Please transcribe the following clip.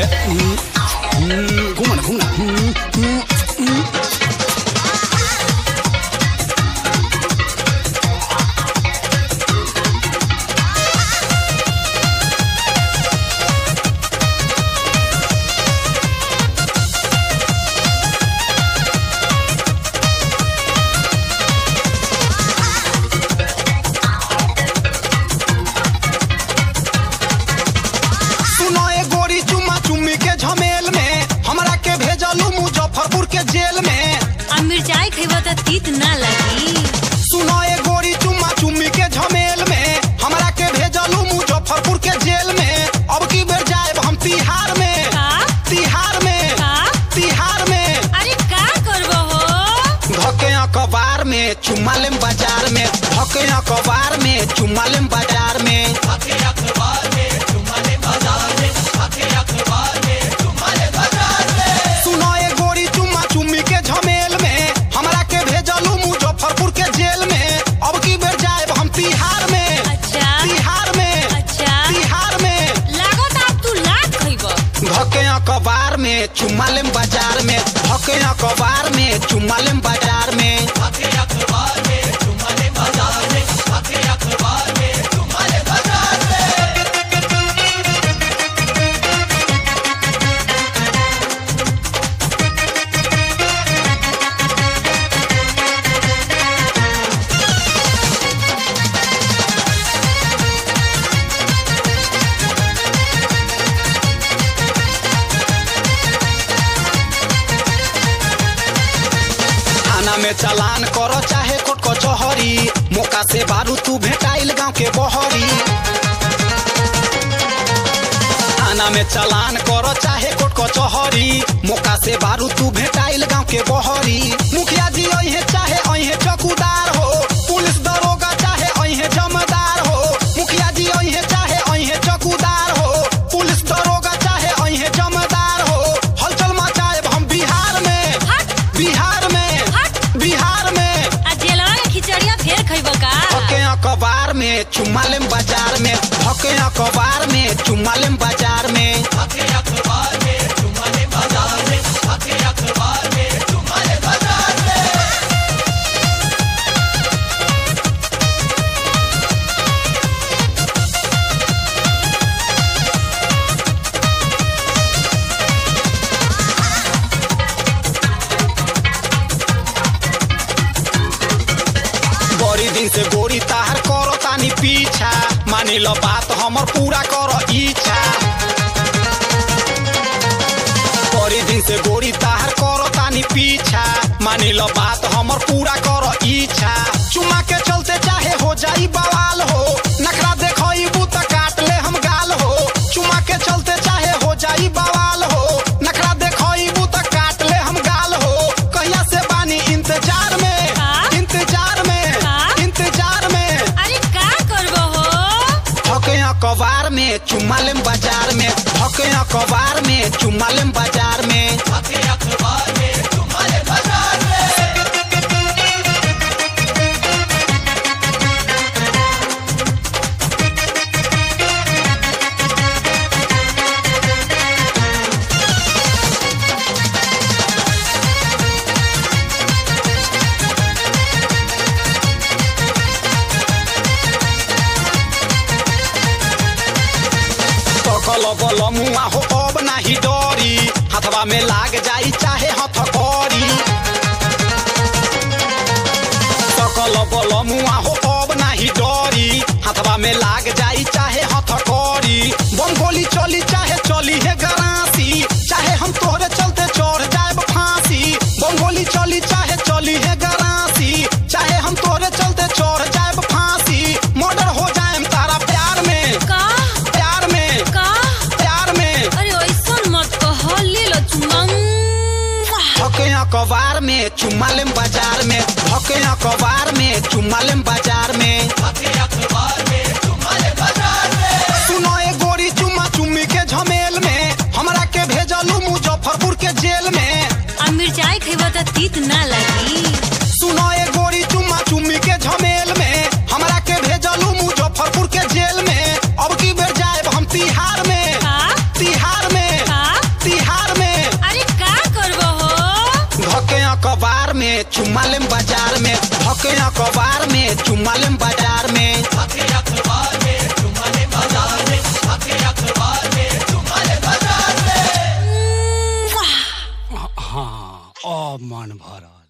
घूमना घूमना तीत ना लगी। सुनो ए गोरी चुम्मा चुम्मी के झमेल में हमरा के भेजलू मुजफ्फरपुर के जेल में। अब की बेर जाएब हम तिहार में। तिहार में तिहार में अरे का करबो हो? धके अखबार में चुम्मा लेम बाजार में। धके अखबार में चुम्मा लेम बाजार में। धके अखबार में चुम्मा लेम बाजार में। धके अखबार में चुम्मा लेम बाजार में। सुनो ए गोरी चुम्मा चुम्मी के झमेल में हमरा के भेजलू मुजफ्फरपुर के जेल में। अब की बेर जाएब हम तिहार में। अच्छा तिहार में अच्छा तिहार में लागत आप तू लात खइबो। धके अखबार में चुम्मा लेम बाजार में। धके अखबार में चुम्मा लेम बाजार में। धके अखबार में चुम्मा लेम बाजार में। धके अखबार में चुम्मा लेम बाजार में। थाना में चालान करो चाहे कोर्ट कचहरी। मौका से बारू तू भेटाइल गांव के बहरी। थाना में चालान करो चाहे कोर्ट कचहरी। मौका से बारू तू भेटाइल गांव के बहरी। मुखिया जी अइहे चाहे अइहे चौकीदार हो। पुलिस दरोगा चाहे अइहे जमदार हो। मुखिया जी अइहे चाहे अइहे चौकीदार हो। पुलिस दरोगा चाहे अइहे जमदार हो। हलचल मचाएब हम बिहार में। बिहार में बिहार में जेलवा में खिचड़िया फेर खइबो का? धके अखबार में चुम्मा लेम बाजार में। धके अखबार में चुम्मा लेम बाजार में। धके अखबार में चुम्मा लेम बाजार में। धके अखबार में चुम्मा लेम बाजार में। बड़ी दिन से गोरी ताहर करो तानी पीछा। मानी लो बात हमर पूरा करो इच्छा। बड़ी दिन से गोरी ताहर करो तानी पीछा। मानी लो बात हमर पूरा करो इच्छा। चुम्मा के चलते चाहे हो जाई बवाल हो। नखरा देखइबू त काट ले हम गाल हो। चुम्मा के चलते चाहे हो जाई बवाल हो। नखरा देखइबू त काट ले हम गाल हो। कहिया से बानी इंतजार में। इंतजार में इंतजार में अरे का करबो हो? धके अखबार में चुम्मा लेम बाजार में। धके अखबार में चुम्मा लेम बाजार में। धके अखबार में चुम्मा लेम बाजार में। सकल बल मुआ हो अब नाही डरी। हाथवा में लाग जाई चाहे हथकड़ी। सकल बल मुआ हो अब नाही डरी। हाथवा में लाग जाई चाहे हथकड़ी। बम गोली चली चाहे चली है गरासी। चाहे हम तोहरे चलते चढ़ जाएब फांसी। बम गोली चली चाहे चली है गरासी। चाहे हम तोहरे चलते चढ़ जाएब फांसी। मर्डर हो जाएम तारा प्यार में। का प्यार में का प्यार में अरे ऐसन मत कह ले लो चुम्मा। धके अखबार में चुम्मा लेम बाजार में। धके अखबार में चुम्मा लेम बाजार में। धके अखबार में चुम्मा लेम बाजार में। सुनो ए गोरी चुम्मा चुम्मी के झमेल में हमरा के भेजलू मुजफ्फरपुर के जेल में। मिर्चाई खइबो त तीत ना लगी। सुनो ए गोरी चुम्मा चुम्मी के झमेल में हमरा के भेजलू मुजफ्फरपुर के जेल में। अब की बेर जाएब हम तिहार में। तिहार में चुम्मा लेम बाजार में, धके अखबार में चुम्मा लेम बाजार में। हाँ, मन भरा।